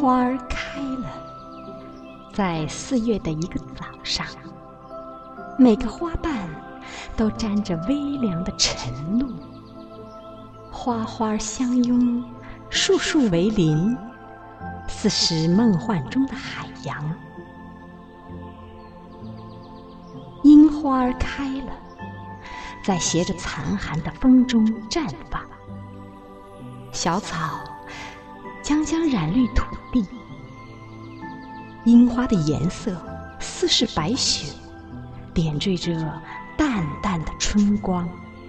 花儿开了，在4月的一个早上，每个花瓣都沾着微凉的晨露，花花相拥，树树为邻，似是梦幻中的海洋。樱花儿开了，在携着残寒的风中绽放，小草将染绿土地。樱花的颜色似是白雪，点缀着淡淡的春光。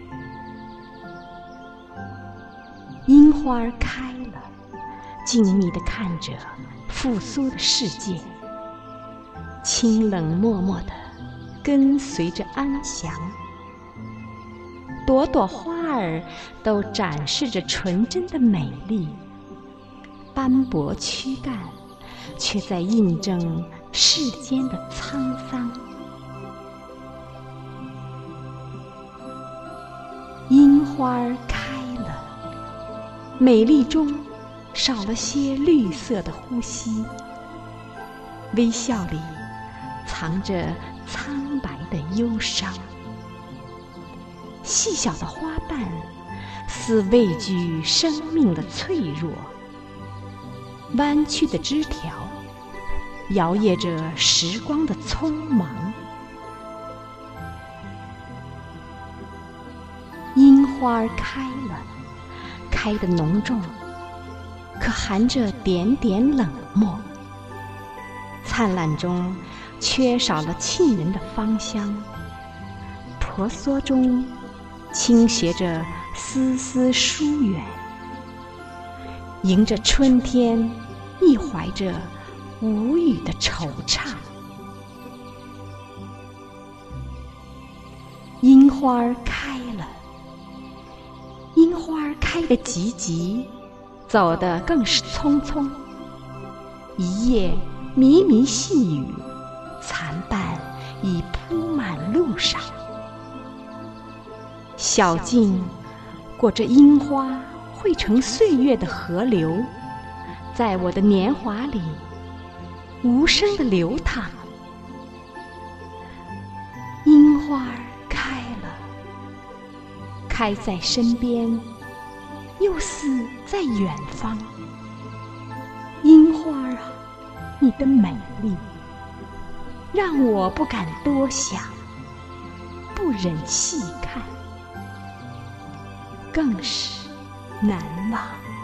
樱花儿开了，静谧地看着复苏的世界，清冷漠漠地跟随着安详。朵朵花儿都展示着纯真的美丽，斑驳躯干却在印证世间的沧桑。樱花儿开了，美丽中少了些绿色的呼吸，微笑里藏着苍白的忧伤。细小的花瓣似畏惧生命的脆弱，弯曲的枝条摇曳着时光的匆忙。樱花儿开了，开得浓重，可含着点点冷漠。灿烂中缺少了沁人的芳香，婆娑中倾斜着丝丝疏远。迎着春天，亦怀着无语的惆怅。樱花儿开了，樱花儿开得急急，走得更是匆匆。一夜迷迷细雨，残瓣已铺满路上。小径裹着樱花汇成岁月的河流，在我的年华里无声地流淌。樱花儿开了，开在身边，又似在远方。樱花儿啊，你的美丽让我不敢多想，不忍细看，更是难忘。